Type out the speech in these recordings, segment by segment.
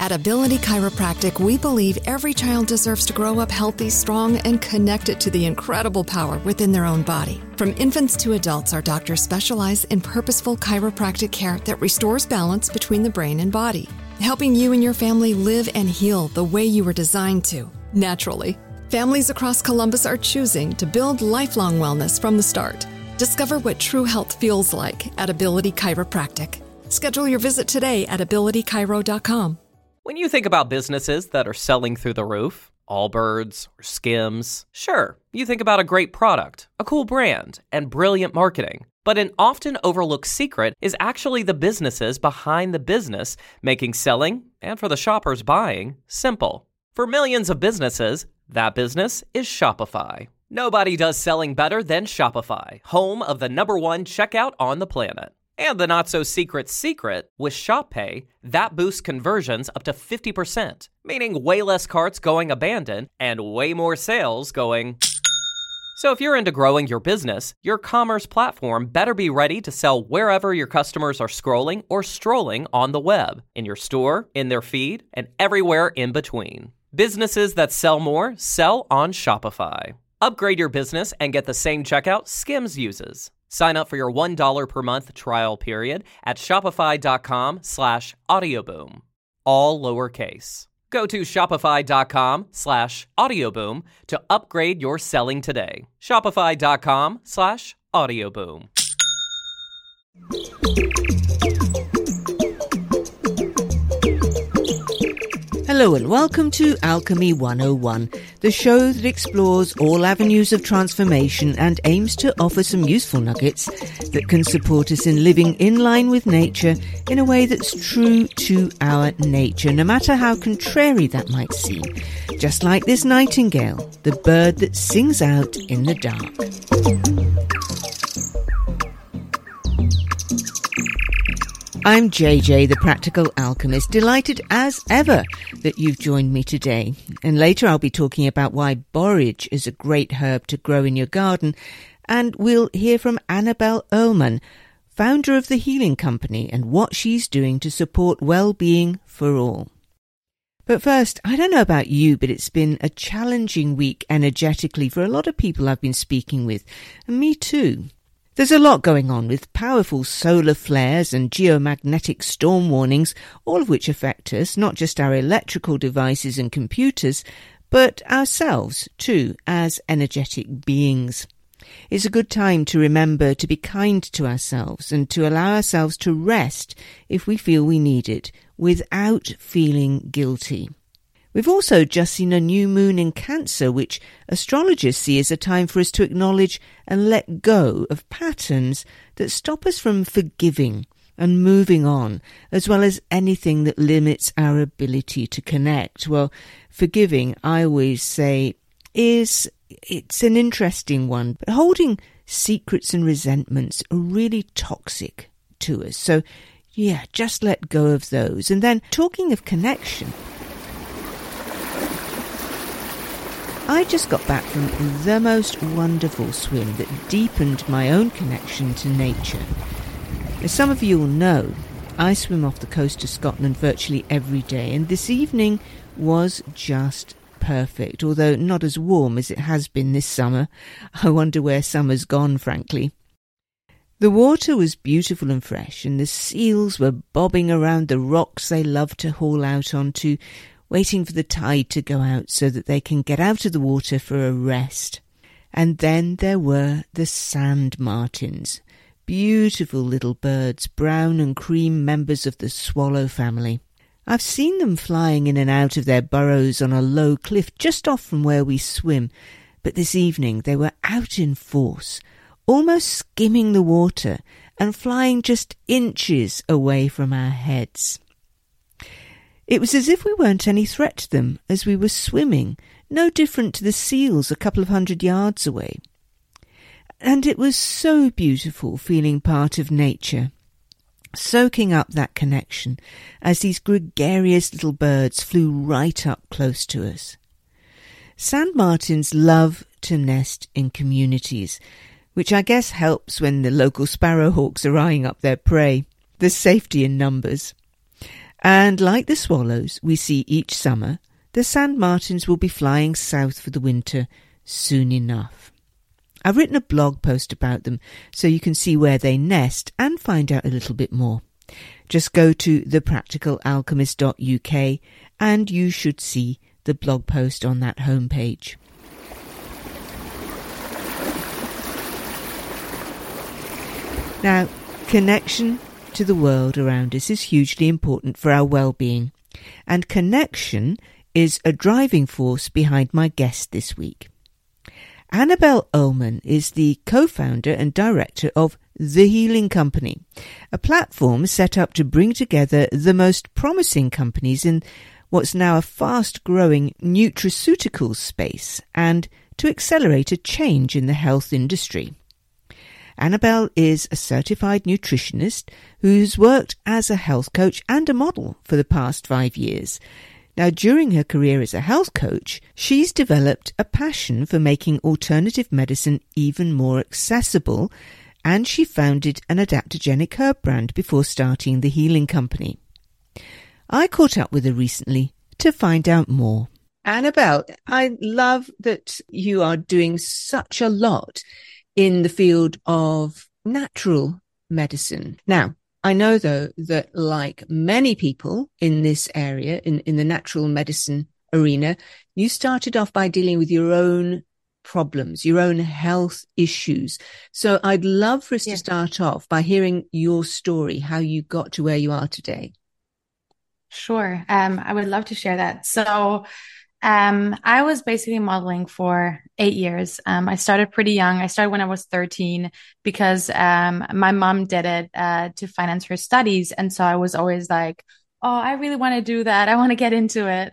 At Ability Chiropractic, we believe every child deserves to grow up healthy, strong, and connected to the incredible power within their own body. From infants to adults, our doctors specialize in purposeful chiropractic care that restores balance between the brain and body, helping you and your family live and heal the way you were designed to, naturally. Families across Columbus are choosing to build lifelong wellness from the start. Discover what true health feels like at Ability Chiropractic. Schedule your visit today at abilitychiro.com. When you think about businesses that are selling through the roof, Allbirds or Skims, sure, you think about a great product, a cool brand, and brilliant marketing. But an often overlooked secret is actually the businesses behind the business, making selling, and for the shoppers buying, simple. For millions of businesses, that business is Shopify. Nobody does selling better than Shopify, home of the #1 checkout on the planet. And the not-so-secret secret, with Shop Pay, that boosts conversions up to 50%, meaning way less carts going abandoned and way more sales going... So if you're into growing your business, your commerce platform better be ready to sell wherever your customers are scrolling or strolling on the web, in your store, in their feed, and everywhere in between. Businesses that sell more sell on Shopify. Upgrade your business and get the same checkout Skims uses. Sign up for your $1 per month trial period at shopify.com/audioboom. All lowercase. Go to shopify.com/audioboom to upgrade your selling today. Shopify.com/audioboom. Hello and welcome to Alchemy 101, the show that explores all avenues of transformation and aims to offer some useful nuggets that can support us in living in line with nature in a way that's true to our nature, no matter how contrary that might seem. Just like this nightingale, the bird that sings out in the dark. I'm JJ, the Practical Alchemist, delighted as ever that you've joined me today. And later I'll be talking about why borage is a great herb to grow in your garden. And we'll hear from Annabelle Earlman, founder of the Healing Company, and what she's doing to support well-being for all. But first, I don't know about you, but it's been a challenging week energetically for a lot of people I've been speaking with, and me too. There's a lot going on with powerful solar flares and geomagnetic storm warnings, all of which affect us, not just our electrical devices and computers, but ourselves too, as energetic beings. It's a good time to remember to be kind to ourselves and to allow ourselves to rest if we feel we need it, without feeling guilty. We've also just seen a new moon in Cancer, which astrologers see as a time for us to acknowledge and let go of patterns that stop us from forgiving and moving on, as well as anything that limits our ability to connect. Well, forgiving, I always say, it's an interesting one, but holding secrets and resentments are really toxic to us. So, yeah, just let go of those. And then, talking of connection, I just got back from the most wonderful swim that deepened my own connection to nature. As some of you will know, I swim off the coast of Scotland virtually every day, and this evening was just perfect, although not as warm as it has been this summer. I wonder where summer's gone, frankly. The water was beautiful and fresh, and the seals were bobbing around the rocks they love to haul out onto, waiting for the tide to go out so that they can get out of the water for a rest. And then there were the sand martins, beautiful little birds, brown and cream members of the swallow family. I've seen them flying in and out of their burrows on a low cliff just off from where we swim, but this evening they were out in force, almost skimming the water and flying just inches away from our heads. It was as if we weren't any threat to them as we were swimming, no different to the seals a couple of 100 yards away. And it was so beautiful feeling part of nature, soaking up that connection as these gregarious little birds flew right up close to us. Sand martins love to nest in communities, which I guess helps when the local sparrowhawks are eyeing up their prey. There's safety in numbers. And like the swallows we see each summer, the sand martins will be flying south for the winter soon enough. I've written a blog post about them so you can see where they nest and find out a little bit more. Just go to thepracticalalchemist.uk and you should see the blog post on that homepage. Now, connection to the world around us is hugely important for our well-being, and connection is a driving force behind my guest this week. Annabelle Ullman is the co-founder and director of The Healing Company, a platform set up to bring together the most promising companies in what's now a fast-growing nutraceuticals space and to accelerate a change in the health industry. Annabelle is a certified nutritionist who's worked as a health coach and a model for the past 5 years. Now, during her career as a health coach, she's developed a passion for making alternative medicine even more accessible, and she founded an adaptogenic herb brand before starting The Healing Company. I caught up with her recently to find out more. Annabelle, I love that you are doing such a lot in the field of natural medicine. Now, I know, though, that like many people in this area, in the natural medicine arena, you started off by dealing with your own problems, your own health issues. So I'd love for us to start off by hearing your story, how you got to where you are today. Sure. I would love to share that. So I was basically modeling for 8 years. I started pretty young. I started when I was 13 because my mom did it to finance her studies. And so I was always like, oh, I really want to do that. I want to get into it.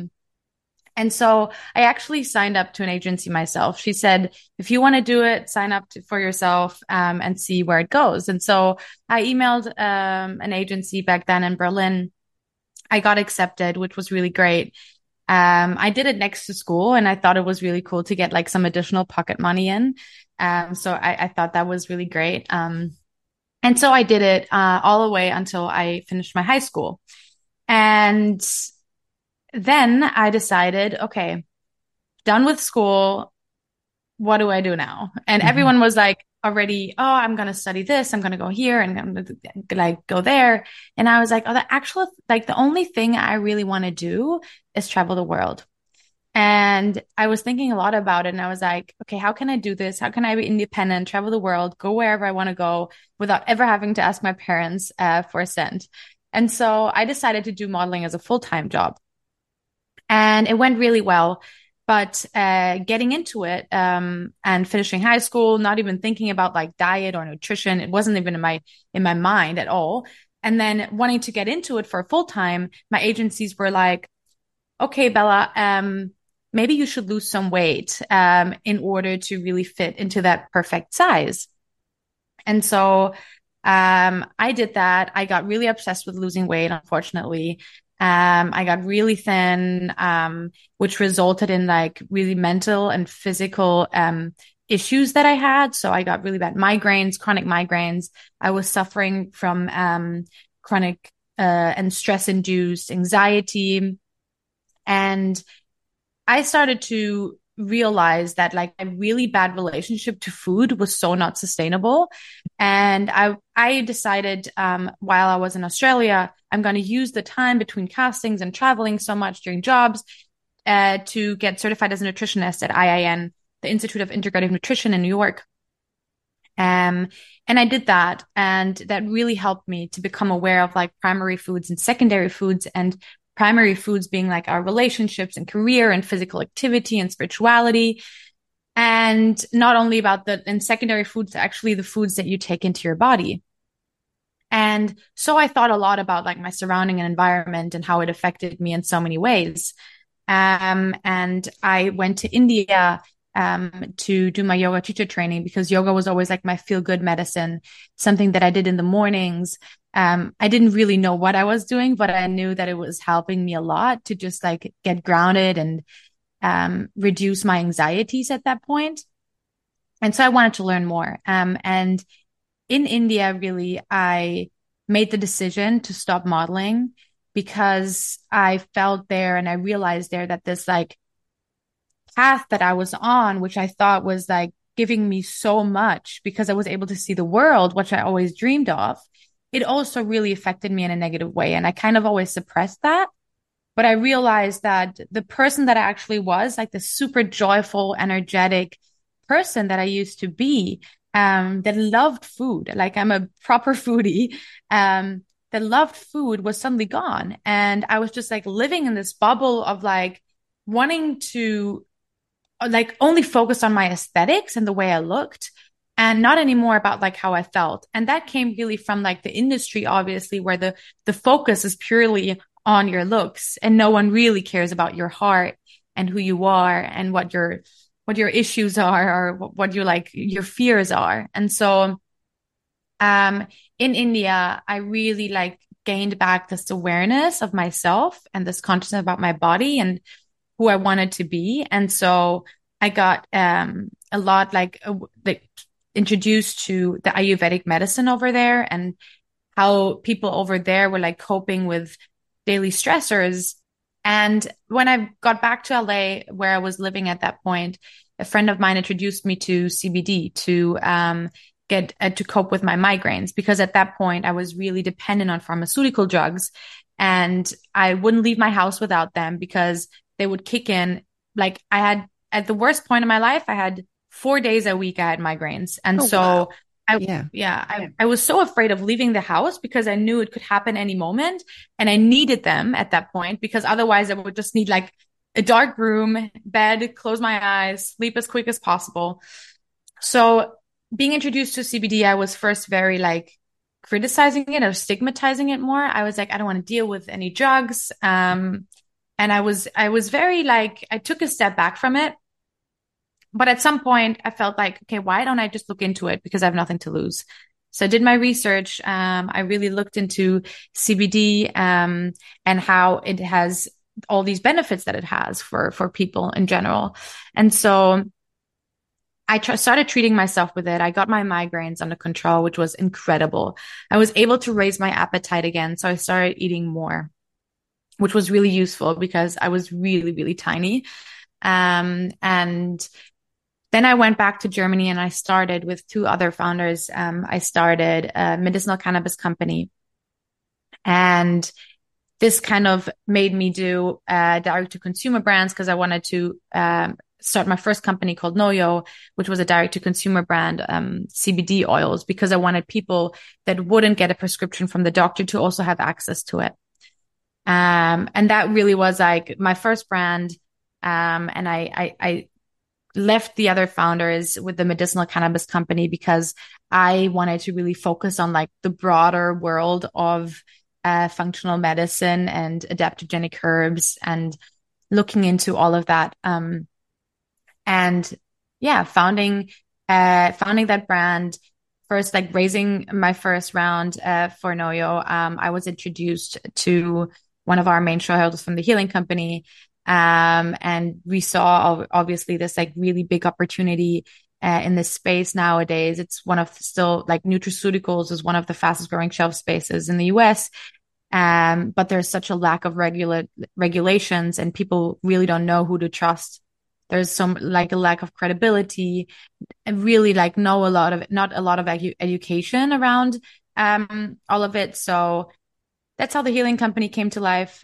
And so I actually signed up to an agency myself. She said, if you want to do it, sign up for yourself and see where it goes. And so I emailed an agency back then in Berlin. I got accepted, which was really great. I did it next to school and I thought it was really cool to get like some additional pocket money in. So I thought that was really great. And so I did it all the way until I finished my high school. And then I decided, okay, done with school. What do I do now? And everyone was like, already, oh, I'm going to study this. I'm going to go here and I'm going to like go there. And I was like, oh, the only thing I really want to do is travel the world. And I was thinking a lot about it. And I was like, okay, how can I do this? How can I be independent, travel the world, go wherever I want to go without ever having to ask my parents for a cent? And so I decided to do modeling as a full-time job. And it went really well. But getting into it and finishing high school, not even thinking about like diet or nutrition, it wasn't even in my mind at all. And then wanting to get into it for full time, my agencies were like, "Okay, Bella, maybe you should lose some weight in order to really fit into that perfect size." And so I did that. I got really obsessed with losing weight, unfortunately. I got really thin, which resulted in like really mental and physical, issues that I had. So I got really bad migraines, chronic migraines. I was suffering from, chronic, and stress induced anxiety. And I started to realize that like a really bad relationship to food was so not sustainable. And I decided, while I was in Australia, I'm going to use the time between castings and traveling so much during jobs, to get certified as a nutritionist at IIN, the Institute of Integrative Nutrition in New York. And I did that, and that really helped me to become aware of like primary foods and secondary foods, and primary foods being like our relationships and career and physical activity and spirituality. And not only about and secondary foods, actually the foods that you take into your body. And so I thought a lot about like my surrounding and environment and how it affected me in so many ways. And I went to India to do my yoga teacher training because yoga was always like my feel good medicine, something that I did in the mornings. I didn't really know what I was doing, but I knew that it was helping me a lot to just like get grounded and reduce my anxieties at that point. And so I wanted to learn more. And in India, really, I made the decision to stop modeling because I felt there and I realized there that this like path that I was on, which I thought was like giving me so much because I was able to see the world, which I always dreamed of, it also really affected me in a negative way. And I kind of always suppressed that. But I realized that the person that I actually was, like the super joyful, energetic person that I used to be, that loved food, like I'm a proper foodie, that loved food was suddenly gone. And I was just like living in this bubble of like wanting to like only focus on my aesthetics and the way I looked and not anymore about like how I felt. And that came really from like the industry, obviously, where the focus is purely on your looks and no one really cares about your heart and who you are and what your issues are or what your like your fears are. And so in India, I really like gained back this awareness of myself and this consciousness about my body and who I wanted to be. And so I got a lot like introduced to the Ayurvedic medicine over there and how people over there were like coping with daily stressors. And when I got back to LA, where I was living at that point, a friend of mine introduced me to CBD to get to cope with my migraines, because at that point I was really dependent on pharmaceutical drugs and I wouldn't leave my house without them because they would kick in. Like I had at the worst point in my life, I had 4 days a week, I had migraines. And Wow. I was so afraid of leaving the house because I knew it could happen any moment and I needed them at that point because otherwise I would just need like a dark room, bed, close my eyes, sleep as quick as possible. So being introduced to CBD, I was first very like criticizing it or stigmatizing it more. I was like, I don't want to deal with any drugs. And I was very like, I took a step back from it. But at some point I felt like, okay, why don't I just look into it? Because I have nothing to lose. So I did my research. I really looked into CBD, and how it has all these benefits that it has for people in general. And so I started treating myself with it. I got my migraines under control, which was incredible. I was able to raise my appetite again. So I started eating more, which was really useful because I was really, really tiny. And then I went back to Germany and I started with 2 other founders. I started a medicinal cannabis company. And this kind of made me do direct to consumer brands because I wanted to start my first company called Noyo, which was a direct to consumer brand, CBD oils, because I wanted people that wouldn't get a prescription from the doctor to also have access to it. And that really was like my first brand. And I left the other founders with the medicinal cannabis company because I wanted to really focus on like the broader world of functional medicine and adaptogenic herbs and looking into all of that. And yeah, founding that brand first, like raising my first round for Noyo. I was introduced to one of our main shareholders from the Healing Company. And we saw obviously this like really big opportunity in this space nowadays. It's one of still like nutraceuticals is one of the fastest growing shelf spaces in the US. But there's such a lack of regulations and people really don't know who to trust. There's some like a lack of credibility and really like not a lot of education around all of it. So that's how the Healing Company came to life.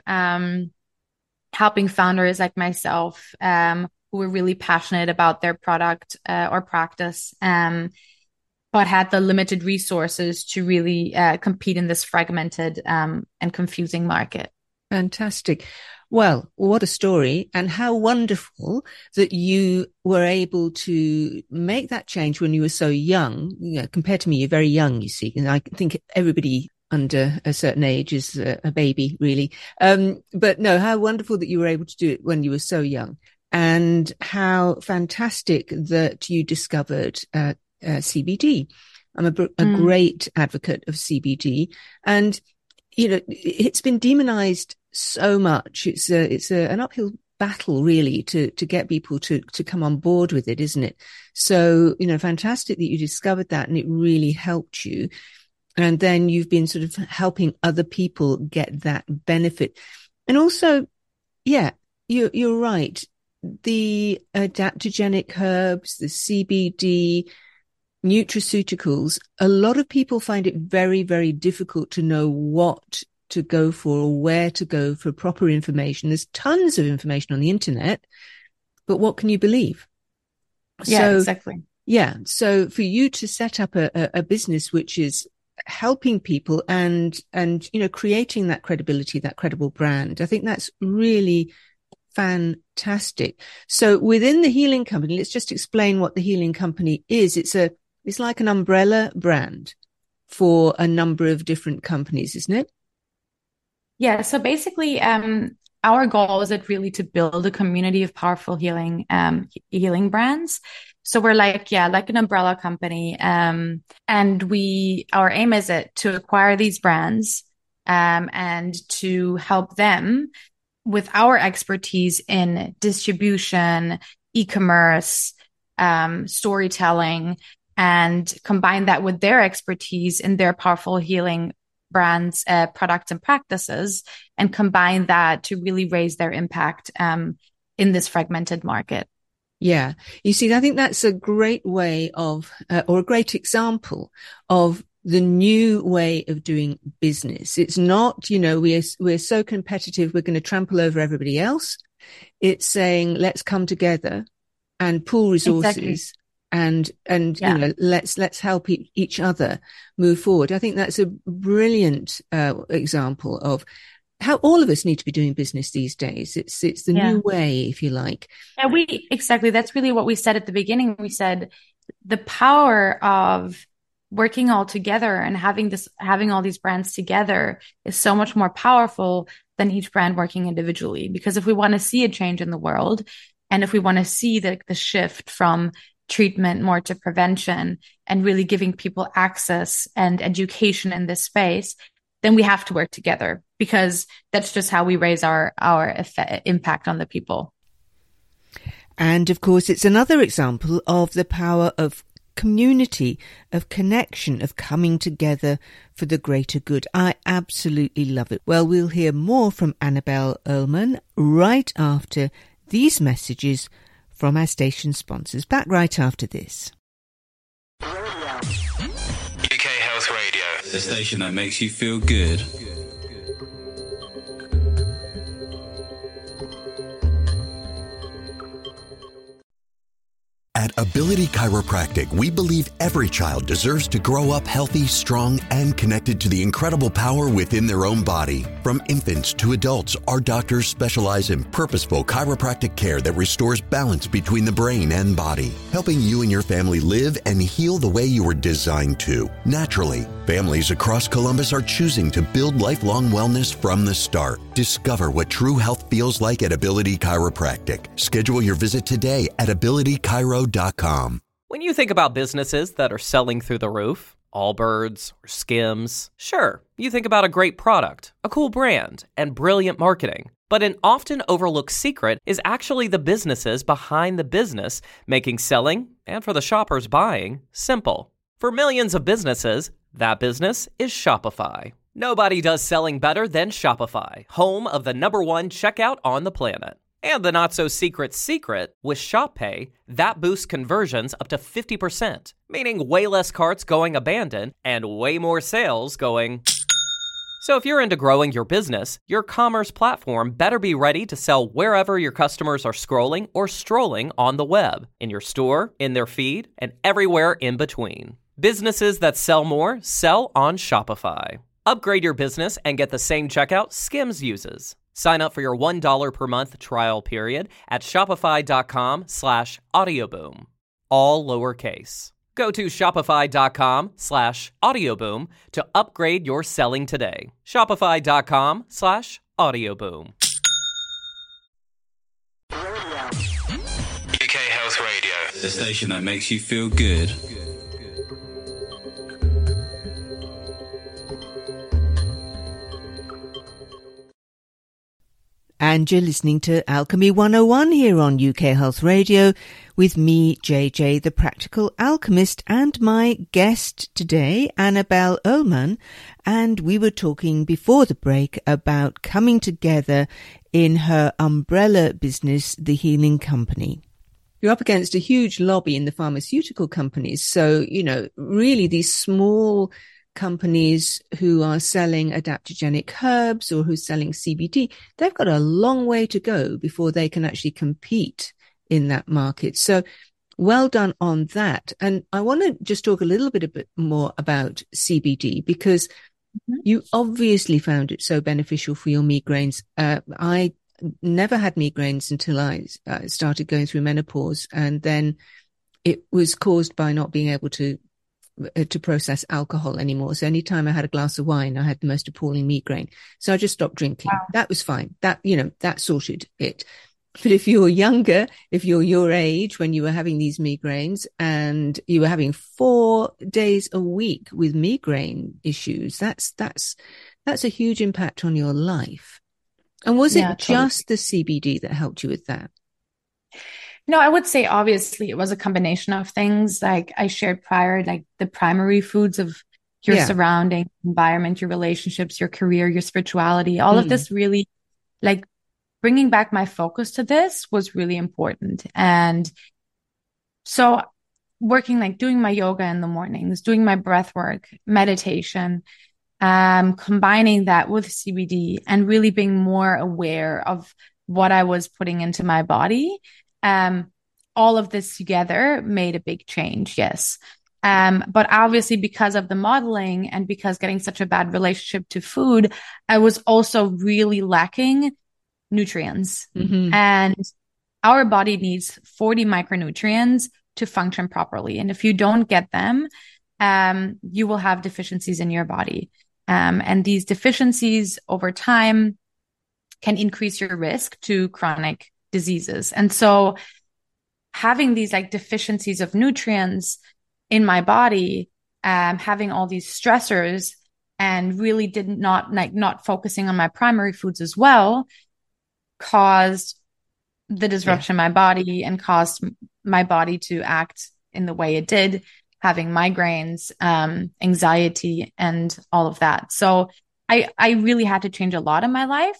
Helping founders like myself, who were really passionate about their product or practice, but had the limited resources to really compete in this fragmented and confusing market. Fantastic. Well, what a story, and how wonderful that you were able to make that change when you were so young. You know, compared to me, you're very young, you see, and I think everybody under a certain age is a baby, really. But no, how wonderful that you were able to do it when you were so young, and how fantastic that you discovered CBD. I'm a great advocate of CBD, and you know, it's been demonized so much. It's an uphill battle, really, to get people to come on board with it, isn't it? So, you know, fantastic that you discovered that and it really helped you. And then you've been sort of helping other people get that benefit. And also, yeah, you're right. The adaptogenic herbs, the CBD, nutraceuticals, a lot of people find it very, very difficult to know what to go for or where to go for proper information. There's tons of information on the internet, but what can you believe? Yeah, exactly. Yeah. So for you to set up a business which is helping people and, creating that credibility, that credible brand, I think that's really fantastic. So within the Healing Company, let's just explain what the Healing Company is. It's like an umbrella brand for a number of different companies, isn't it? Yeah. So basically, our goal is really to build a community of powerful healing brands. So we're like an umbrella company. And our aim is to acquire these brands, and to help them with our expertise in distribution, e-commerce, storytelling, and combine that with their expertise in their powerful healing brands, products and practices, and combine that to really raise their impact in this fragmented market. Yeah. You see, I think that's a great way of, or a great example of the new way of doing business. It's not, we're so competitive, we're going to trample over everybody else. It's saying, let's come together and pool resources. Exactly. And let's help each other move forward. I think that's a brilliant example of how all of us need to be doing business these days. It's the new way, if you like. Yeah, exactly. That's really what we said at the beginning. We said the power of working all together and having all these brands together is so much more powerful than each brand working individually. Because if we want to see a change in the world, and if we want to see the shift from treatment more to prevention and really giving people access and education in this space, then we have to work together, because that's just how we raise our impact on the people. And of course, it's another example of the power of community, of connection, of coming together for the greater good. I absolutely love it. Well, we'll hear more from Annabelle Earlman right after these messages from our station sponsors. Back right after this. UK Health Radio, the station that makes you feel good. At Ability Chiropractic, we believe every child deserves to grow up healthy, strong, and connected to the incredible power within their own body. From infants to adults, our doctors specialize in purposeful chiropractic care that restores balance between the brain and body, helping you and your family live and heal the way you were designed to, naturally. Families across Columbus are choosing to build lifelong wellness from the start. Discover what true health feels like at Ability Chiropractic. Schedule your visit today at abilitychiro.com. When you think about businesses that are selling through the roof, Allbirds or Skims, sure, you think about a great product, a cool brand, and brilliant marketing. But an often overlooked secret is actually the businesses behind the business, making selling, and for the shoppers buying, simple. For millions of businesses, that business is Shopify. Nobody does selling better than Shopify, home of the #1 checkout on the planet. And the not-so-secret secret, with ShopPay, that boosts conversions up to 50%, meaning way less carts going abandoned and way more sales going... So if you're into growing your business, your commerce platform better be ready to sell wherever your customers are scrolling or strolling on the web, in your store, in their feed, and everywhere in between. Businesses that sell more sell on Shopify. Upgrade your business and get the same checkout Skims uses. Sign up for your $1 per month trial period at shopify.com/audioboom. All lowercase. Go to shopify.com/audioboom to upgrade your selling today. Shopify.com/audioboom. UK Health Radio, the station that makes you feel good. And And you're listening to Alchemy 101 here on UK Health Radio with me, JJ, the Practical Alchemist, and my guest today, Annabelle Ullman. And we were talking before the break about coming together in her umbrella business, The Healing Company. You're up against a huge lobby in the pharmaceutical companies. So, really these small companies who are selling adaptogenic herbs or who's selling CBD, they've got a long way to go before they can actually compete in that market. So well done on that. And I want to just talk a little bit more about CBD because you obviously found it so beneficial for your migraines. I never had migraines until I started going through menopause, and then it was caused by not being able to process alcohol anymore. So anytime I had a glass of wine, I had the most appalling migraine. So I just stopped drinking. Wow. That was fine. That sorted it. But if you're younger, if you're your age when you were having these migraines and you were having 4 days a week with migraine issues, that's a huge impact on your life. And was it just the CBD that helped you with that? No, I would say obviously it was a combination of things like I shared prior, like the primary foods of your surrounding environment, your relationships, your career, your spirituality, all of this really, like bringing back my focus to this was really important. And so working, like doing my yoga in the mornings, doing my breath work, meditation, combining that with CBD and really being more aware of what I was putting into my body. All of this together made a big change. Yes. But obviously because of the modeling and because getting such a bad relationship to food, I was also really lacking nutrients. And our body needs 40 micronutrients to function properly. And if you don't get them, you will have deficiencies in your body. And these deficiencies over time can increase your risk to chronic diseases. And so having these like deficiencies of nutrients in my body, having all these stressors and really not focusing on my primary foods as well caused the disruption in my body and caused my body to act in the way it did, having migraines, anxiety, and all of that. So I really had to change a lot in my life.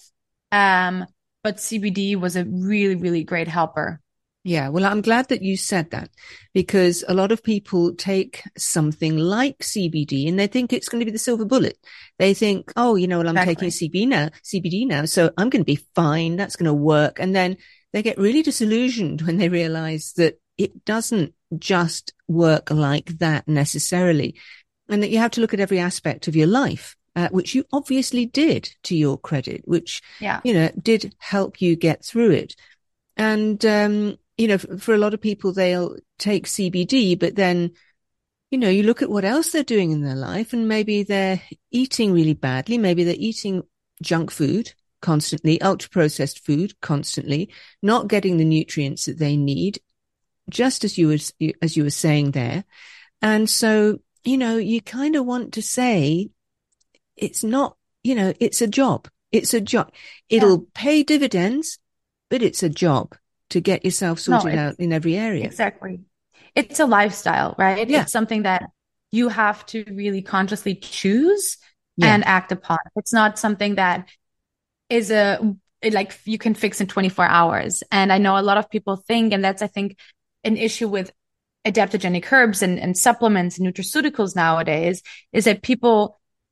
But CBD was a really, really great helper. Yeah, well, I'm glad that you said that because a lot of people take something like CBD and they think it's going to be the silver bullet. They think, oh, I'm taking CBD now, so I'm going to be fine. That's going to work. And then they get really disillusioned when they realize that it doesn't just work like that necessarily, and that you have to look at every aspect of your life. Which you obviously did, to your credit, which, did help you get through it. And, for a lot of people, they'll take CBD, but then, you look at what else they're doing in their life and maybe they're eating really badly. Maybe they're eating junk food constantly, ultra processed food constantly, not getting the nutrients that they need, just as you were saying there. And so, you kind of want to say, it's not, it's a job. It's a job. It'll pay dividends, but it's a job to get yourself sorted out in every area. Exactly. It's a lifestyle, right? Yeah. It's something that you have to really consciously choose and act upon. It's not something that is you can fix in 24 hours. And I know a lot of people think, and that's, I think, an issue with adaptogenic herbs and supplements and nutraceuticals nowadays, is that people,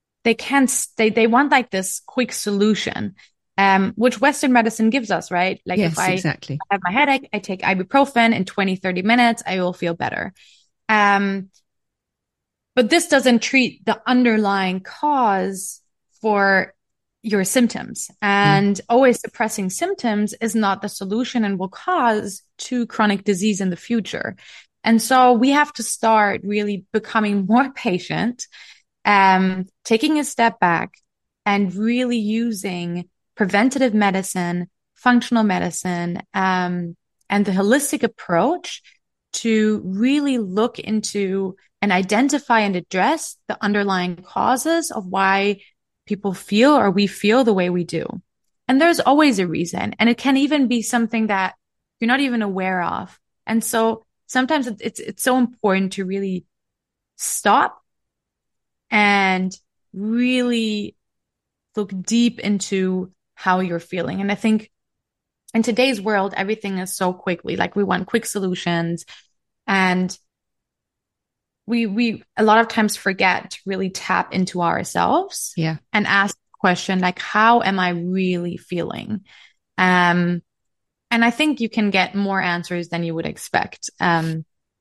they want like this quick solution, which Western medicine gives us, right? Like if I have my headache, I take ibuprofen in 20, 30 minutes, I will feel better. But this doesn't treat the underlying cause for your symptoms, and always suppressing symptoms is not the solution and will cause to chronic disease in the future. And so we have to start really becoming more patient, taking a step back and really using preventative medicine, functional medicine, and the holistic approach to really look into and identify and address the underlying causes of why people feel or we feel the way we do. And there's always a reason. And it can even be something that you're not even aware of. And so sometimes it's so important to really stop and really look deep into how you're feeling. And I think in today's world, everything is so quickly, like we want quick solutions, and we a lot of times forget to really tap into ourselves and ask the question, like, how am I really feeling? And I think you can get more answers than you would expect. Well,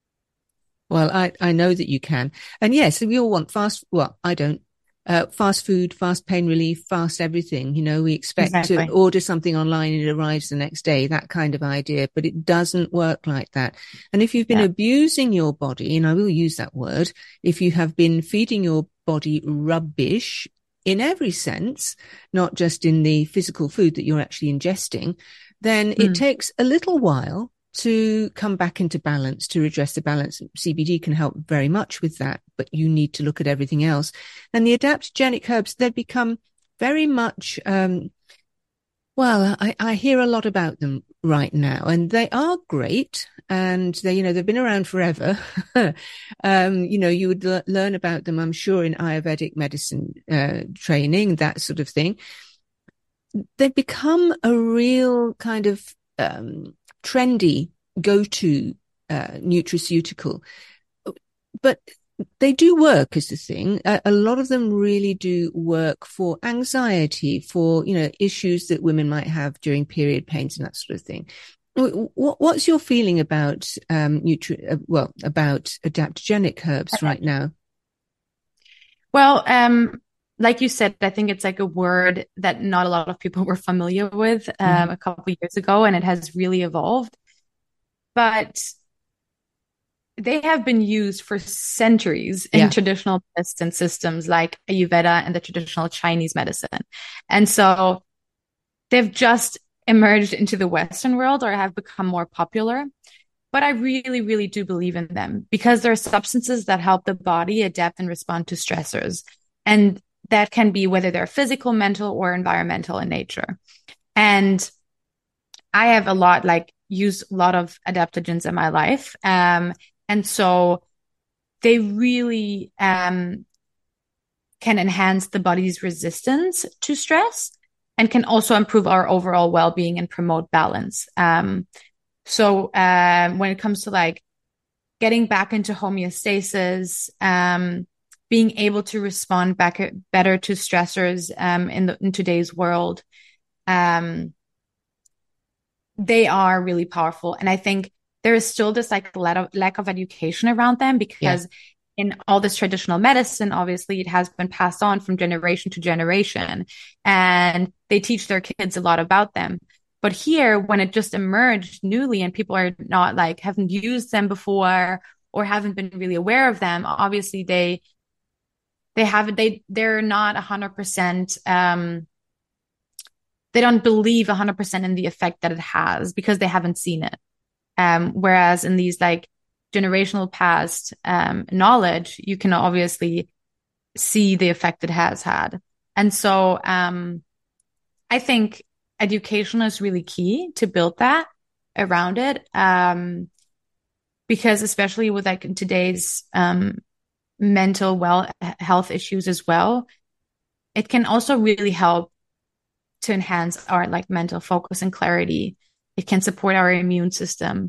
I know that you can. And yes, we all want I don't. Fast food, fast pain relief, fast everything. We expect to order something online and it arrives the next day, that kind of idea, but it doesn't work like that. And if you've been abusing your body, and I will use that word, if you have been feeding your body rubbish in every sense, not just in the physical food that you're actually ingesting, then it takes a little while to come back into balance, to redress the balance. CBD can help very much with that, but you need to look at everything else. And the adaptogenic herbs, they've become very much, I hear a lot about them right now, and they are great. And they've been around forever. You would learn about them, I'm sure, in Ayurvedic medicine, training, that sort of thing. They've become a real kind of, trendy go-to nutraceutical, but they do work is the thing. A lot of them really do work for anxiety, for issues that women might have during period pains and that sort of thing. What's your feeling about about adaptogenic herbs right now? Well, like you said, I think it's like a word that not a lot of people were familiar with a couple of years ago, and it has really evolved. But they have been used for centuries in traditional medicine systems like Ayurveda and the traditional Chinese medicine. And so they've just emerged into the Western world, or have become more popular. But I really, really do believe in them, because they're substances that help the body adapt and respond to stressors. And that can be whether they're physical, mental, or environmental in nature. And I have used a lot of adaptogens in my life. And so they really can enhance the body's resistance to stress, and can also improve our overall well-being and promote balance. So when it comes to getting back into homeostasis, being able to respond better to stressors in today's world, they are really powerful. And I think there is still this lack of education around them, because in all this traditional medicine, obviously it has been passed on from generation to generation, and they teach their kids a lot about them. But here, when it just emerged newly and people are not haven't used them before or haven't been really aware of them, obviously they're not 100%, they don't believe 100% in the effect that it has, because they haven't seen it. Whereas in these generational past knowledge, you can obviously see the effect it has had. And so I think education is really key to build that around it, because especially with in today's mental health issues as well, it can also really help to enhance our mental focus and clarity. It can support our immune system.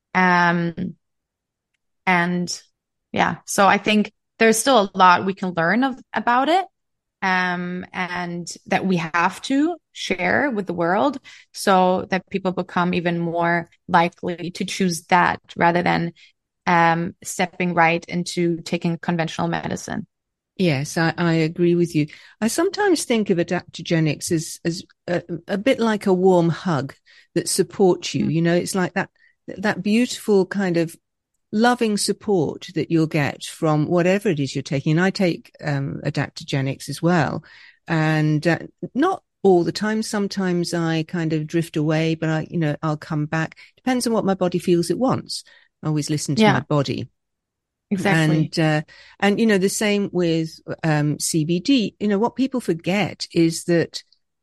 So I think there's still a lot we can learn about it, and that we have to share with the world, so that people become even more likely to choose that rather than stepping right into taking conventional medicine. Yes, I agree with you. I sometimes think of adaptogenics as a bit like a warm hug that supports you. It's like that beautiful kind of loving support that you'll get from whatever it is you're taking. And I take adaptogenics as well, and not all the time. Sometimes I kind of drift away, but I'll come back. Depends on what my body feels it wants. I always listen to my body. Exactly. And the same with CBD. What people forget is that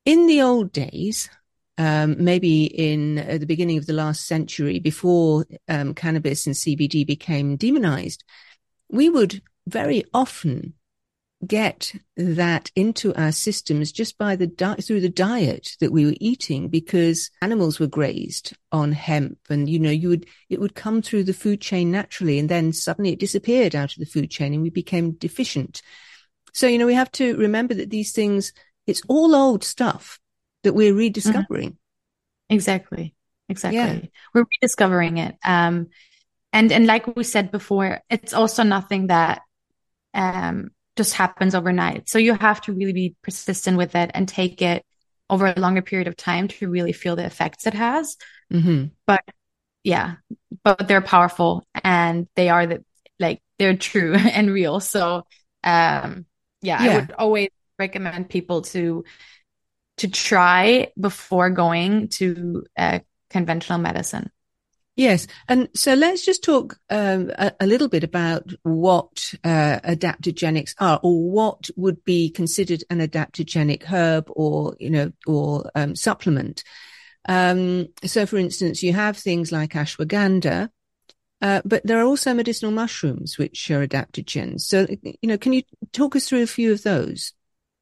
In the old days, maybe in the beginning of the last century, before cannabis and CBD became demonized, we would very often get that into our systems just by through the diet that we were eating, because animals were grazed on hemp, and it would come through the food chain naturally, and then suddenly it disappeared out of the food chain and we became deficient. So we have to remember that these things, it's all old stuff that we're rediscovering. Mm-hmm. Exactly. Yeah. We're rediscovering it. And like we said before, it's also nothing that just happens overnight. So you have to really be persistent with it and take it over a longer period of time to really feel the effects it has. Mm-hmm. But they're powerful, and they're true and real. So I would always recommend people to try before going to conventional medicine. Yes. And so let's just talk a little bit about what adaptogenics are, or what would be considered an adaptogenic herb or supplement. So, for instance, you have things like ashwagandha, but there are also medicinal mushrooms which are adaptogens. So, can you talk us through a few of those?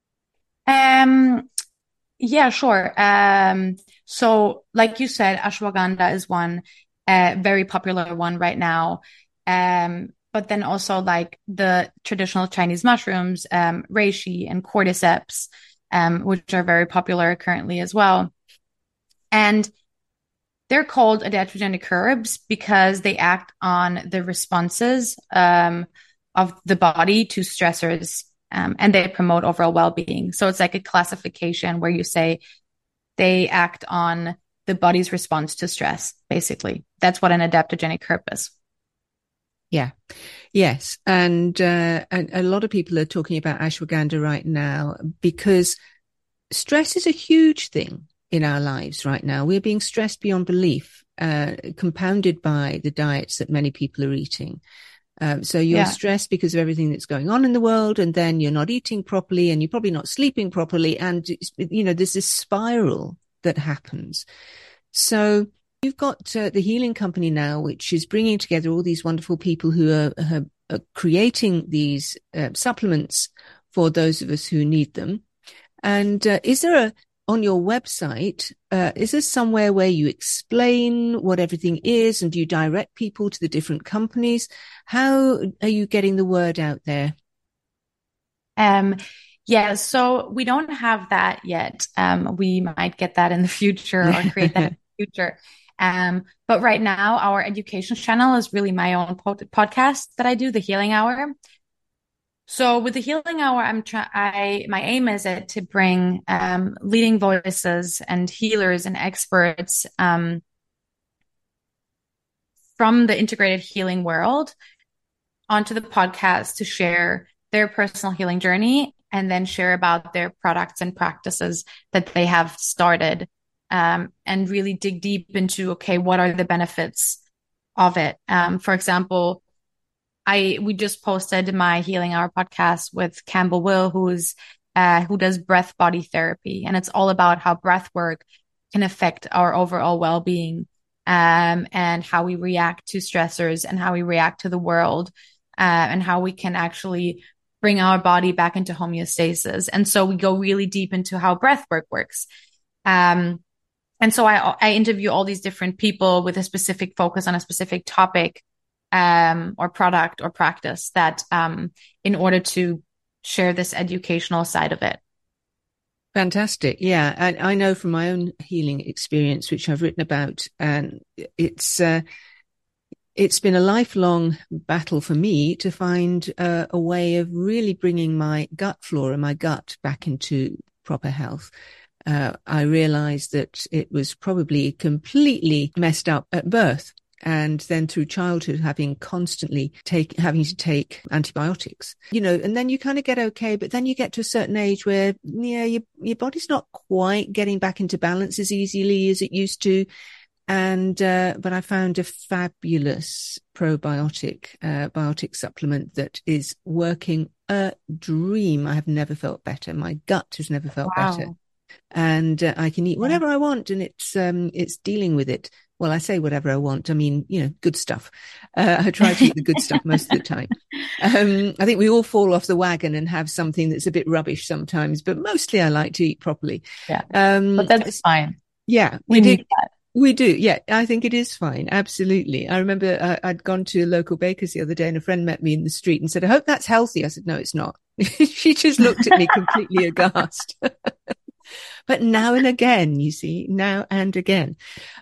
Yeah, sure. So like you said, ashwagandha is one very popular one right now. But then also like the traditional Chinese mushrooms, reishi and cordyceps, which are very popular currently as well. And they're called adaptogenic herbs because they act on the responses of the body to stressors, and they promote overall well-being. So it's like a classification where you say they act on the body's response to stress, basically. That's what an adaptogenic herb is. Yeah. Yes. And a lot of people are talking about ashwagandha right now because stress is a huge thing in our lives right now. We're being stressed beyond belief, compounded by the diets that many people are eating. So you're stressed because of everything that's going on in the world, and then you're not eating properly, and you're probably not sleeping properly. And, there's this spiral that happens. So you've got the Healing Company now, which is bringing together all these wonderful people who are creating these supplements for those of us who need them. And is there on your website, is there somewhere where you explain what everything is, and do you direct people to the different companies? How are you getting the word out there? Yeah, so we don't have that yet. We might get that in the future or create that in the future. But right now, our education channel is really my own podcast that I do, the Healing Hour. So with the Healing Hour, my aim is to bring leading voices and healers and experts from the integrated healing world onto the podcast to share their personal healing journey, and then share about their products and practices that they have started, and really dig deep into, okay, what are the benefits of it? For example, we just posted my Healing Hour podcast with Campbell Will, who does breath body therapy. And it's all about how breath work can affect our overall well-being, and how we react to stressors and how we react to the world, and how we can actually bring our body back into homeostasis. And so we go really deep into how breath work works. And so I interview all these different people with a specific focus on a specific topic, or product or practice that, in order to share this educational side of it. Fantastic. Yeah. And I know from my own healing experience, which I've written about, and it's been a lifelong battle for me to find a way of really bringing my gut flora, my gut back into proper health. I realized that it was probably completely messed up at birth, and then through childhood having to take antibiotics, and then you kind of get okay, but then you get to a certain age where, your body's not quite getting back into balance as easily as it used to. And, but I found a fabulous probiotic, biotic supplement that is working a dream. I have never felt better. My gut has never felt better. and I can eat whatever I want, and it's dealing with it. Well, I say whatever I want. I mean, good stuff. I try to eat the good stuff most of the time. I think we all fall off the wagon and have something that's a bit rubbish sometimes, but mostly I like to eat properly. Yeah. But that's fine. Yeah. We need that. We do. Yeah. I think it is fine. Absolutely. I remember I'd gone to a local baker's the other day and a friend met me in the street and said, I hope that's healthy. I said, no, it's not. She just looked at me completely aghast. But now and again, you see, now and again.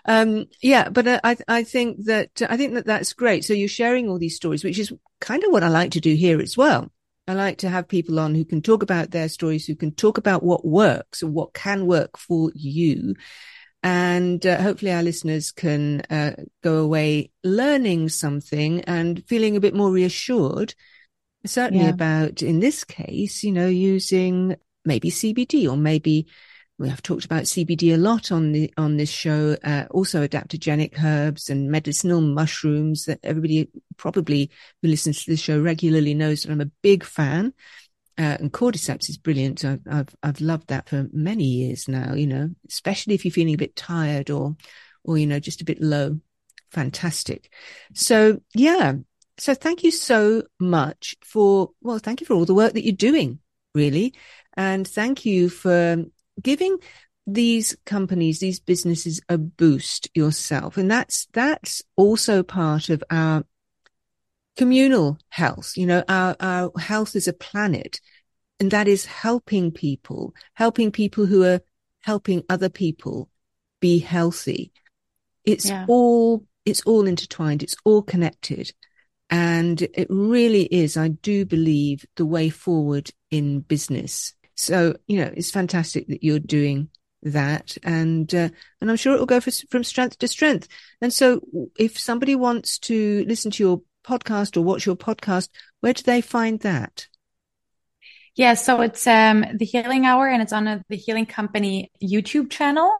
But I think that that's great. So you're sharing all these stories, which is kind of what I like to do here as well. I like to have people on who can talk about their stories, who can talk about what works and what can work for you. And hopefully our listeners can go away learning something and feeling a bit more reassured, certainly about, in this case, using maybe CBD, or maybe we have talked about CBD a lot on this show, also adaptogenic herbs and medicinal mushrooms that everybody probably who listens to this show regularly knows that I'm a big fan. And cordyceps is brilliant. I've loved that for many years now, especially if you're feeling a bit tired or just a bit low. Fantastic. So, yeah. So thank you so much thank you for all the work that you're doing, really. And thank you for giving these companies, these businesses a boost yourself. And that's also part of our communal health, our health as a planet. And that is helping people who are helping other people be healthy. It's all intertwined. It's all connected. And it really is, I do believe, the way forward in business. So, it's fantastic that you're doing that. And I'm sure it will go from strength to strength. And so if somebody wants to listen to your podcast or watch your podcast, where do they find that? Yeah, so it's the Healing Hour, and it's on the Healing Company YouTube channel,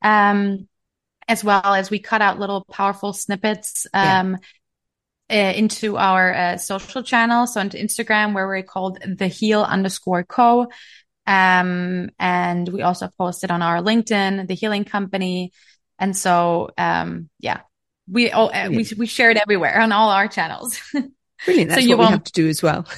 as well as we cut out little powerful snippets into our social channels. So onto Instagram, where we're called @theheal_co. And we also posted on our LinkedIn, the Healing Company. And so, we share it everywhere on all our channels. Brilliant. That's what we have to do as well.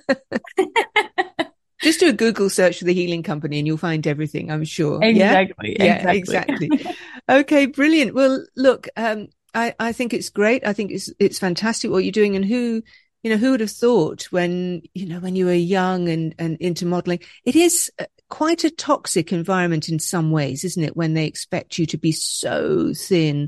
Just do a Google search for the Healing Company and you'll find everything, I'm sure. Exactly. Yeah, exactly. Okay, brilliant. Well, look, I think it's great. I think it's fantastic what you're doing. And who would have thought when you were young and into modeling, it is quite a toxic environment in some ways, isn't it? When they expect you to be so thin.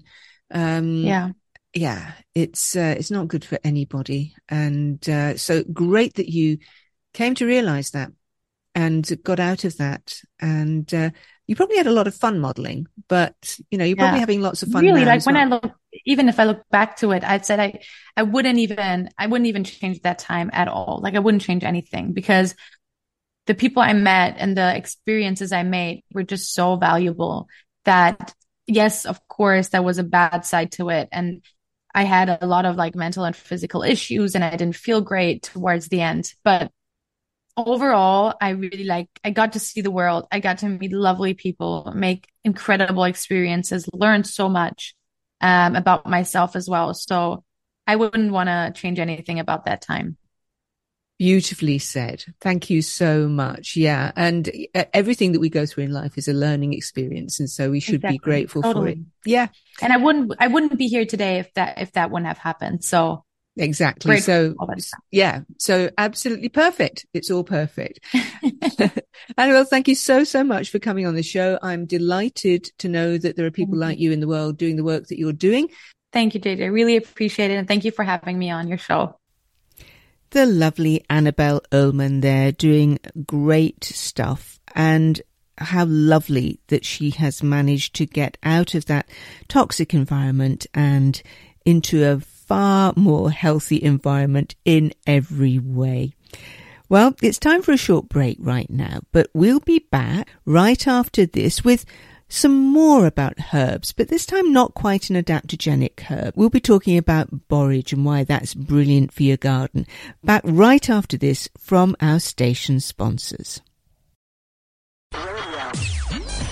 It's not good for anybody. And so great that you came to realize that and got out of that. And you probably had a lot of fun modeling, but you're probably having lots of fun. Really, now like even if I look back to it, I'd said I wouldn't even change that time at all. Like I wouldn't change anything, because the people I met and the experiences I made were just so valuable that, yes, of course, there was a bad side to it. And I had a lot of mental and physical issues, and I didn't feel great towards the end. But overall, I really I got to see the world. I got to meet lovely people, make incredible experiences, learn so much about myself as well. So I wouldn't want to change anything about that time. Beautifully said. Thank you so much. Yeah. And everything that we go through in life is a learning experience. And so we should be grateful for it. Yeah. And I wouldn't be here today if that wouldn't have happened. So exactly. So yeah. So absolutely perfect. It's all perfect. Annabelle, thank you so much for coming on the show. I'm delighted to know that there are people like you in the world doing the work that you're doing. Thank you, JJ. I really appreciate it. And thank you for having me on your show. The lovely Annabelle Ohlman there, doing great stuff, and how lovely that she has managed to get out of that toxic environment and into a far more healthy environment in every way. Well, it's time for a short break right now, but we'll be back right after this with some more about herbs, but this time not quite an adaptogenic herb. We'll be talking about borage and why that's brilliant for your garden. Back right after this from our station sponsors.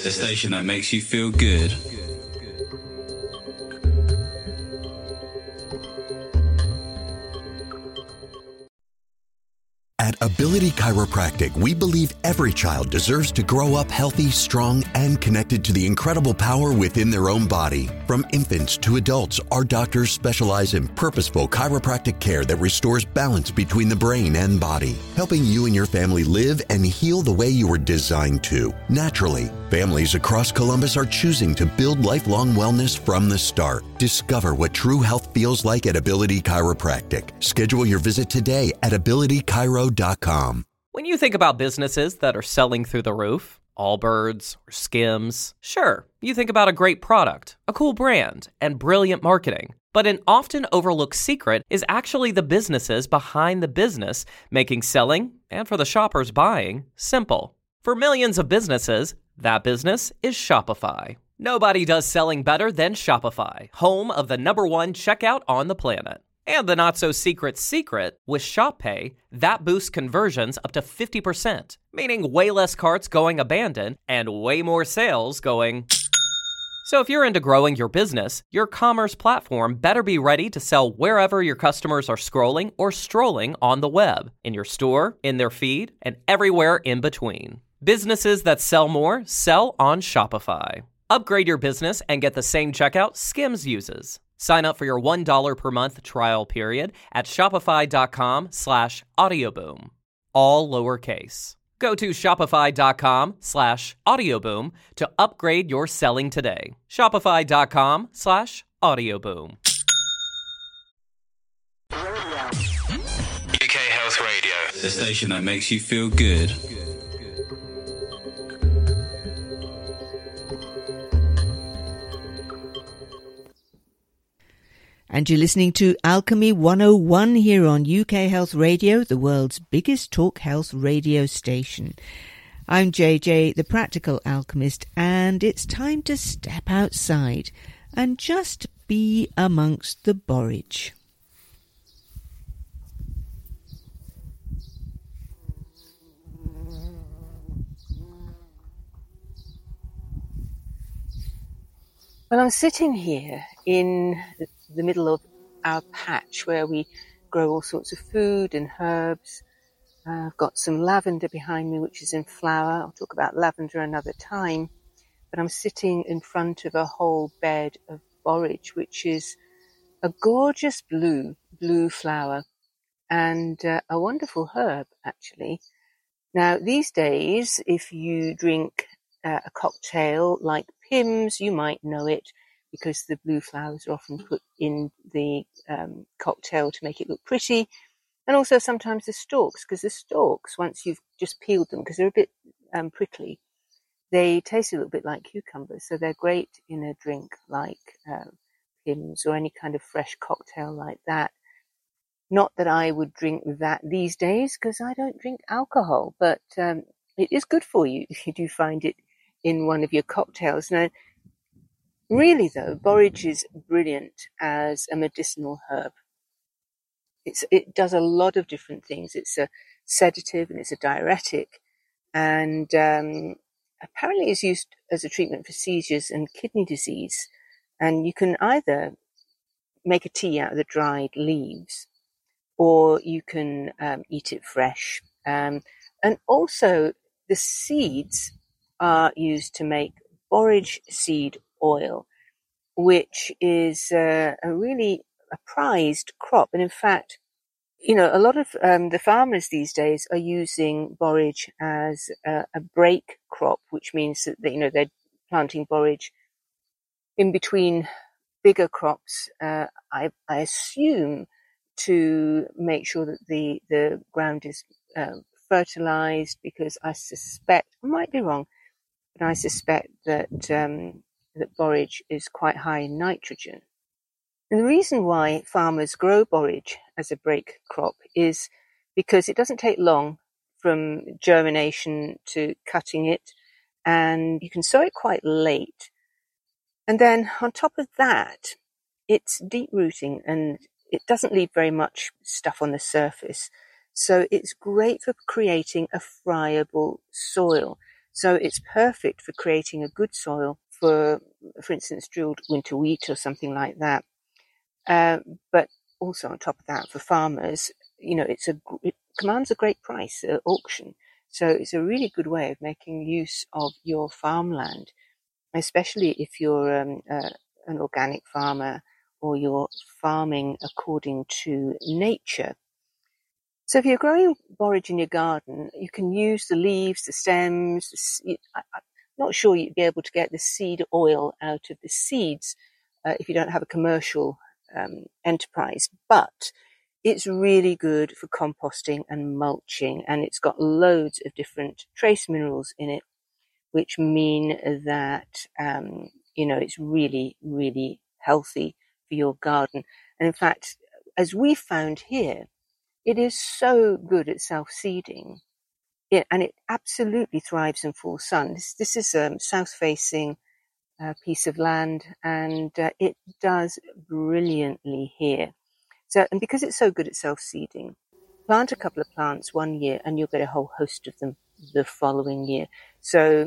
The station that makes you feel good. At Ability Chiropractic, we believe every child deserves to grow up healthy, strong, and connected to the incredible power within their own body. From infants to adults, our doctors specialize in purposeful chiropractic care that restores balance between the brain and body, helping you and your family live and heal the way you were designed to, naturally. Families across Columbus are choosing to build lifelong wellness from the start. Discover what true health feels like at Ability Chiropractic. Schedule your visit today at abilitychiro.com. When you think about businesses that are selling through the roof, Allbirds or Skims, sure, you think about a great product, a cool brand, and brilliant marketing. But an often overlooked secret is actually the businesses behind the business, making selling, and for the shoppers buying, simple. For millions of businesses, that business is Shopify. Nobody does selling better than Shopify, home of the #1 checkout on the planet. And the not-so-secret secret, with Shop Pay, that boosts conversions up to 50%, meaning way less carts going abandoned and way more sales going... So if you're into growing your business, your commerce platform better be ready to sell wherever your customers are scrolling or strolling on the web, in your store, in their feed, and everywhere in between. Businesses that sell more sell on Shopify. Upgrade your business and get the same checkout Skims uses. Sign up for your $1 per month trial period at shopify.com/audioboom. All lowercase. Go to shopify.com/audioboom to upgrade your selling today. Shopify.com/audioboom. UK Health Radio. The station that makes you feel good. And you're listening to Alchemy 101 here on UK Health Radio, the world's biggest talk health radio station. I'm JJ, the Practical Alchemist, and it's time to step outside and just be amongst the borage. Well, I'm sitting here in the middle of our patch where we grow all sorts of food and herbs. I've got some lavender behind me, which is in flower. I'll talk about lavender another time. But I'm sitting in front of a whole bed of borage, which is a gorgeous blue flower and a wonderful herb, actually. Now, these days, if you drink a cocktail like Pimm's, you might know it because the blue flowers are often put in the cocktail to make it look pretty. And also sometimes the stalks, because the stalks, once you've just peeled them, because they're a bit prickly, they taste a little bit like cucumbers. So they're great in a drink like Pimm's or any kind of fresh cocktail like that. Not that I would drink that these days because I don't drink alcohol, but it is good for you if you do find it in one of your cocktails. Now, really though, borage is brilliant as a medicinal herb. It does a lot of different things. It's a sedative and it's a diuretic, and apparently is used as a treatment for seizures and kidney disease. And you can either make a tea out of the dried leaves, or you can eat it fresh. And also the seeds are used to make borage seed oil, which is a really a prized crop. And in fact, you know, a lot of the farmers these days are using borage as a break crop, which means that they're planting borage in between bigger crops. I assume to make sure that the ground is fertilized, because I suspect, I might be wrong, but I suspect that that borage is quite high in nitrogen. And the reason why farmers grow borage as a break crop is because it doesn't take long from germination to cutting it, and you can sow it quite late. And then on top of that, it's deep rooting and it doesn't leave very much stuff on the surface. So it's great for creating a friable soil. So it's perfect for creating a good soil for instance, drilled winter wheat or something like that. But also on top of that, for farmers, it commands a great price at auction. So it's a really good way of making use of your farmland, especially if you're an organic farmer or you're farming according to nature. So if you're growing borage in your garden, you can use the leaves, the stems. I'm not sure you'd be able to get the seed oil out of the seeds if you don't have a commercial enterprise, but it's really good for composting and mulching, and it's got loads of different trace minerals in it, which mean that it's really, really healthy for your garden. And in fact, as we found here, it is so good at self-seeding, and it absolutely thrives in full sun. This is a south-facing piece of land, and it does brilliantly here. So, and because it's so good at self-seeding, plant a couple of plants one year and you'll get a whole host of them the following year. So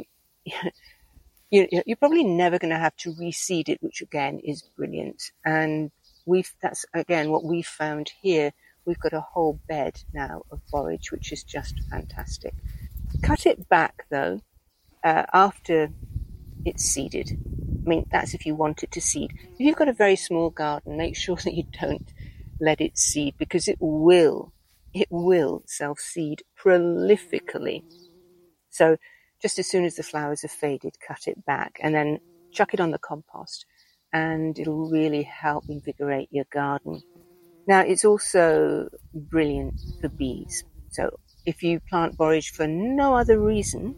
you're probably never going to have to reseed it, which again is brilliant. And that's again what we've found here. We've got a whole bed now of borage, which is just fantastic. Cut it back though after it's seeded. I mean, that's if you want it to seed. If you've got a very small garden, make sure that you don't let it seed, because it will self-seed prolifically. So just as soon as the flowers have faded, cut it back and then chuck it on the compost, and it'll really help invigorate your garden. Now, it's also brilliant for bees. So if you plant borage for no other reason,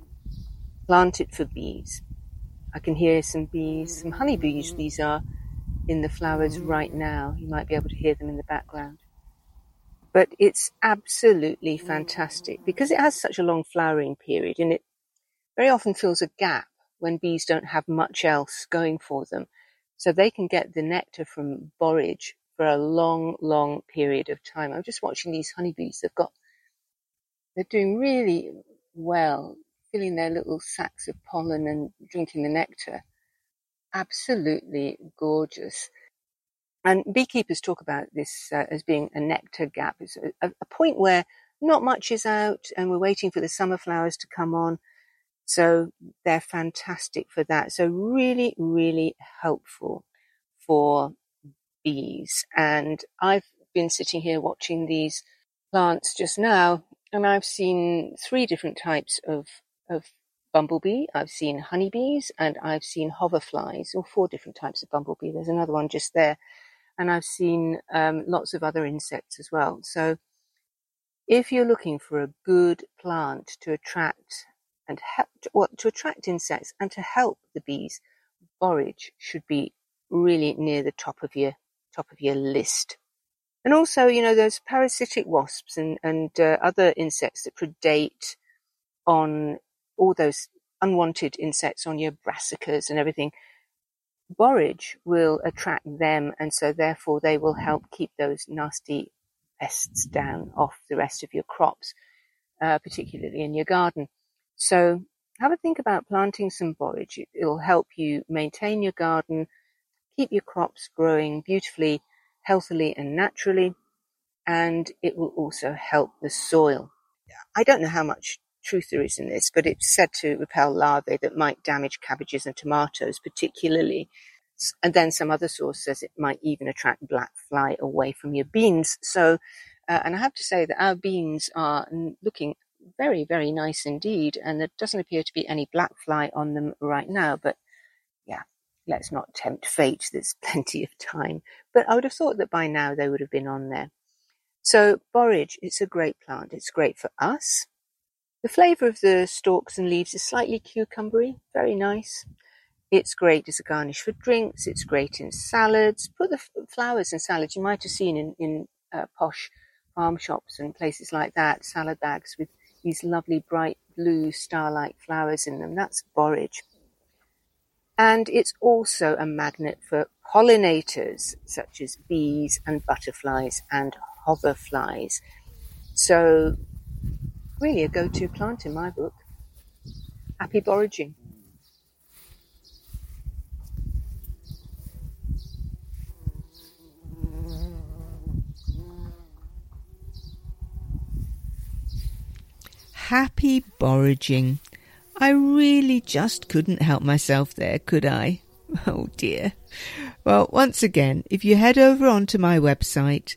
plant it for bees. I can hear some bees, some honeybees these are, in the flowers right now. You might be able to hear them in the background. But it's absolutely fantastic because it has such a long flowering period, and it very often fills a gap when bees don't have much else going for them. So they can get the nectar from borage for a long, long period of time. I'm just watching these honeybees. They're doing really well, filling their little sacs of pollen and drinking the nectar. Absolutely gorgeous. And beekeepers talk about this as being a nectar gap. It's a point where not much is out and we're waiting for the summer flowers to come on. So they're fantastic for that. So really, really helpful for bees. And I've been sitting here watching these plants just now, and I've seen 3 different types of bumblebee. I've seen honeybees, and I've seen hoverflies, or 4 different types of bumblebee. There's another one just there. And I've seen lots of other insects as well. So if you're looking for a good plant to attract and help, to attract insects and to help the bees, borage should be really near the top of your list. And also, those parasitic wasps and other insects that predate on all those unwanted insects on your brassicas and everything. Borage will attract them, and so therefore they will help keep those nasty pests down off the rest of your crops, particularly in your garden. So have a think about planting some borage. It'll help you maintain your garden, keep your crops growing beautifully, healthily and naturally, and it will also help the soil. I don't know how much truth there is in this, but it's said to repel larvae that might damage cabbages and tomatoes particularly. And then some other source says it might even attract black fly away from your beans. So, and I have to say that our beans are looking very, very nice indeed, and there doesn't appear to be any black fly on them right now, but yeah, let's not tempt fate. There's plenty of time. But I would have thought that by now they would have been on there. So borage, it's a great plant. It's great for us. The flavour of the stalks and leaves is slightly cucumbery, very nice. It's great as a garnish for drinks. It's great in salads. Put the flowers in salads. You might have seen in posh farm shops and places like that, salad bags with these lovely bright blue star-like flowers in them. That's borage. And it's also a magnet for pollinators, such as bees and butterflies and hoverflies. So really a go-to plant in my book. Happy boraging. Happy boraging. I really just couldn't help myself there, could I? Oh dear. Well, once again, if you head over onto my website,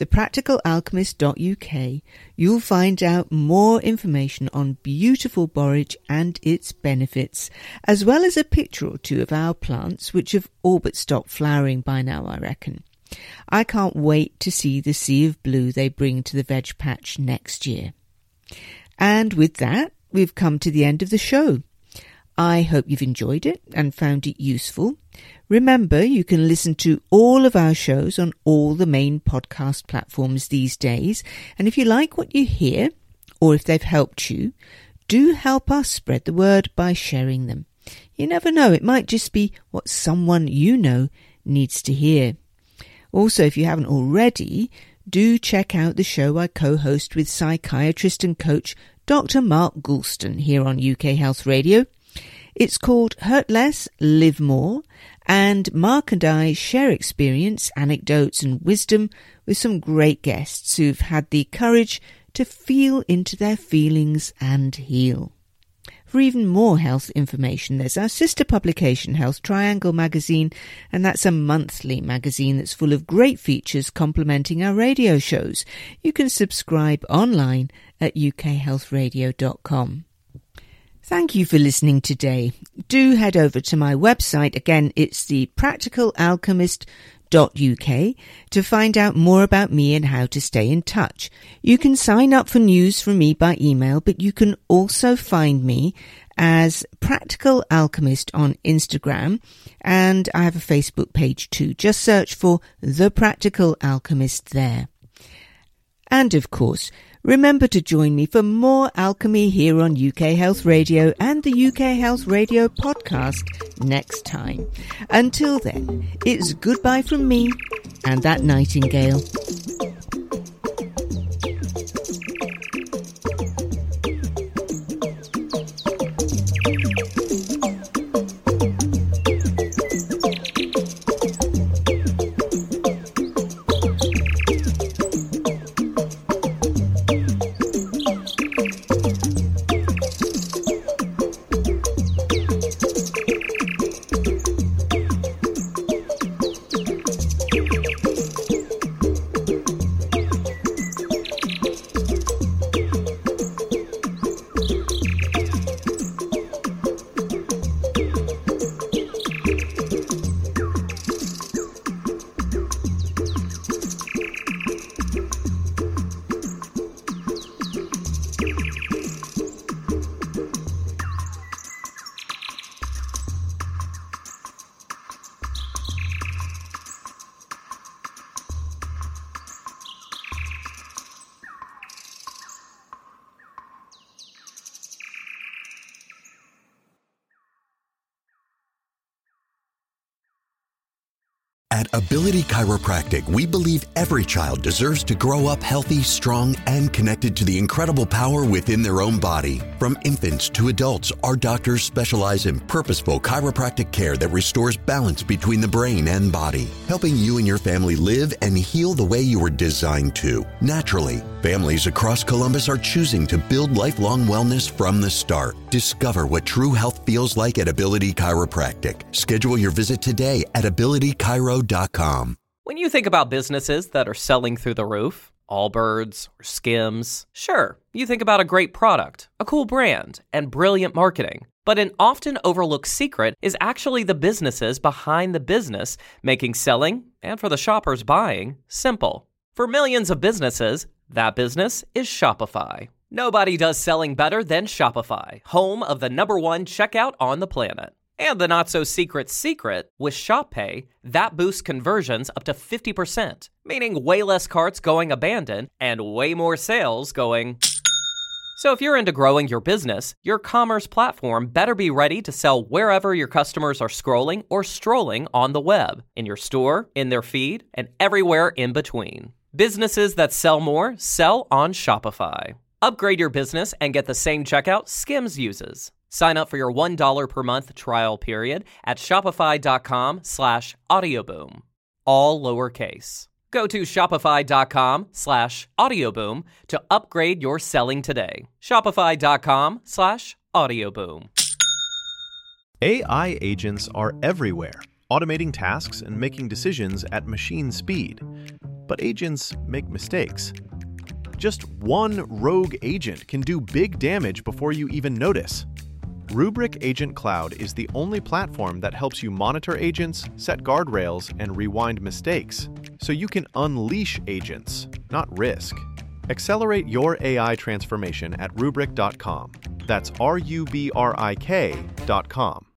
thepracticalalchemist.uk, you'll find out more information on beautiful borage and its benefits, as well as a picture or two of our plants, which have all but stopped flowering by now, I reckon. I can't wait to see the sea of blue they bring to the veg patch next year. And with that, we've come to the end of the show. I hope you've enjoyed it and found it useful. Remember, you can listen to all of our shows on all the main podcast platforms these days. And if you like what you hear, or if they've helped you, do help us spread the word by sharing them. You never know, it might just be what someone you know needs to hear. Also, if you haven't already, do check out the show I co-host with psychiatrist and coach Dr. Mark Goulston here on UK Health Radio. It's called Hurt Less, Live More, and Mark and I share experience, anecdotes and wisdom with some great guests who've had the courage to feel into their feelings and heal. For even more health information, there's our sister publication, Health Triangle magazine, and that's a monthly magazine that's full of great features complementing our radio shows. You can subscribe online at ukhealthradio.com. Thank you for listening today. Do head over to my website. Again, it's thepracticalalchemist.uk to find out more about me and how to stay in touch. You can sign up for news from me by email, but you can also find me as Practical Alchemist on Instagram, and I have a Facebook page too. Just search for The Practical Alchemist there. And of course, remember to join me for more alchemy here on UK Health Radio and the UK Health Radio podcast next time. Until then, it's goodbye from me and that nightingale. At Ability Chiropractic, we believe every child deserves to grow up healthy, strong, and connected to the incredible power within their own body. From infants to adults, our doctors specialize in purposeful chiropractic care that restores balance between the brain and body, helping you and your family live and heal the way you were designed to, naturally. Families across Columbus are choosing to build lifelong wellness from the start. Discover what true health feels like at Ability Chiropractic. Schedule your visit today at abilitychiro.com. When you think about businesses that are selling through the roof, Allbirds or Skims, sure, you think about a great product, a cool brand, and brilliant marketing. But an often overlooked secret is actually the businesses behind the business, making selling, and for the shoppers buying, simple. For millions of businesses, that business is Shopify. Nobody does selling better than Shopify, home of the #1 checkout on the planet. And the not-so-secret secret, with ShopPay, that boosts conversions up to 50%, meaning way less carts going abandoned and way more sales going... So if you're into growing your business, your commerce platform better be ready to sell wherever your customers are scrolling or strolling on the web, in your store, in their feed, and everywhere in between. Businesses that sell more sell on Shopify. Upgrade your business and get the same checkout Skims uses. Sign up for your $1 per month trial period at shopify.com/audioboom. All lowercase. Go to shopify.com/audioboom to upgrade your selling today. Shopify.com/audioboom. AI agents are everywhere, automating tasks and making decisions at machine speed. But agents make mistakes. Just one rogue agent can do big damage before you even notice. Rubrik Agent Cloud is the only platform that helps you monitor agents, set guardrails, and rewind mistakes, so you can unleash agents, not risk. Accelerate your AI transformation at Rubrik.com. That's RUBRIK.com.